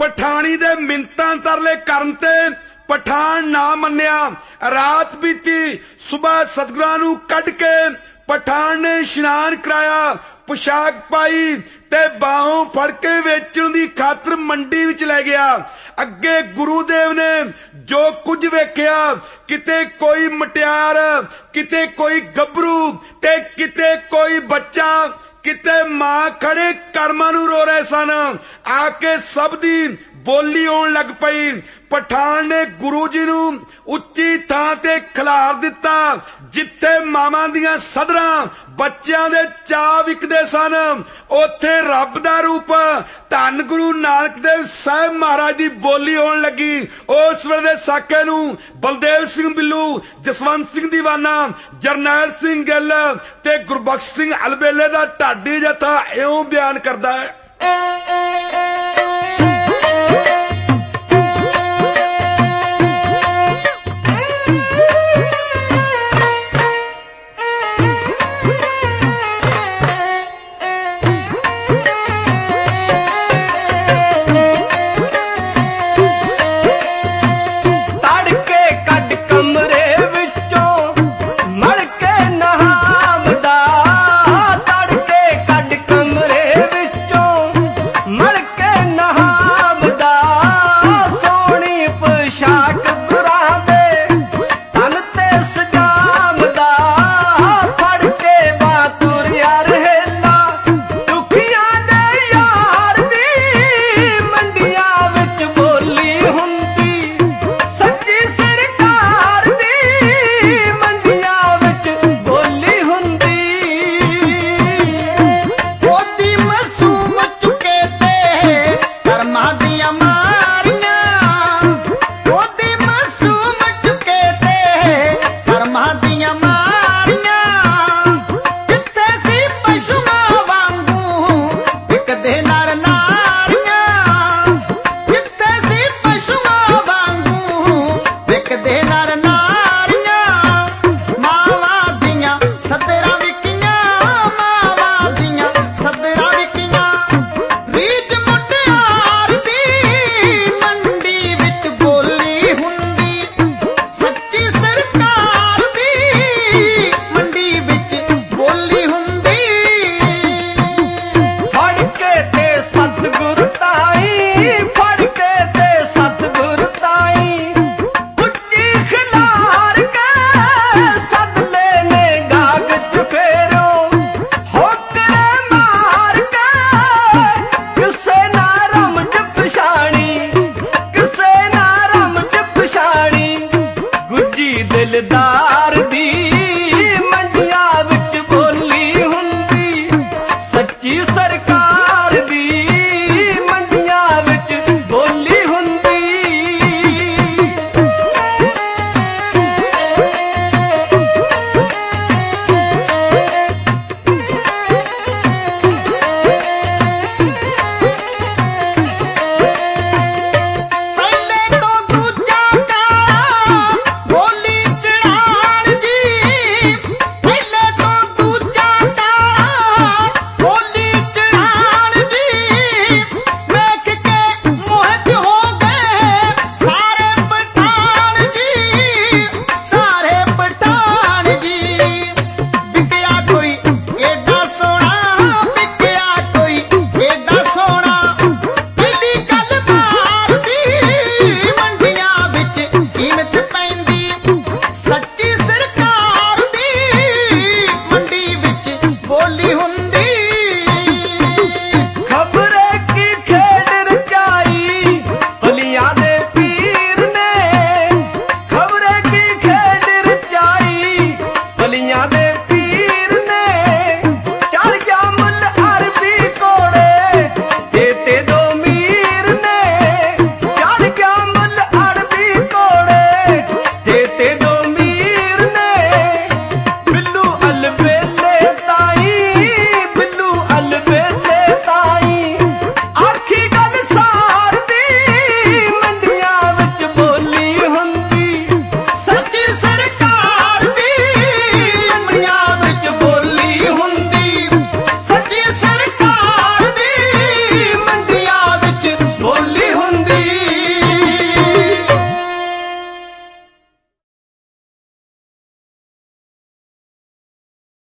पठानी दे मिन्नतां तरले करन ते पठान ना मन्निया। रात बीती, सुबह सतगुरां नूं कढ के पठान ने इशनान कराया, पोशाक पाई ते बाहों फड़ के वेचण दी खातर मंडी विच लै गया। अगे गुरुदेव ने जो कुछ वेख्या, किते कोई मटियार, किते कोई गभरू ते किते कोई बच्चा, किते मां खड़े कर्मां नूं रो रहे सन। आके सब दी बोली आउण लग पई। पठान ने गुरु जी नूं उच्ची थां ते खिलार दिता, जिथे मावां दियां सदरां बच्चियां दे चा विकदे सन, ओथे रब दा रूप धन गुरु नानक देव साहिब महाराज दी बोली होण लगी। उस वेले साके नूं बलदेव सिंह बिल्लू, जसवंत सिंह दीवाना, जरनैल सिंह गिल ते गुरबख्श सिंह अलबेले दा ढाडी जथा इउं बयान करदा है।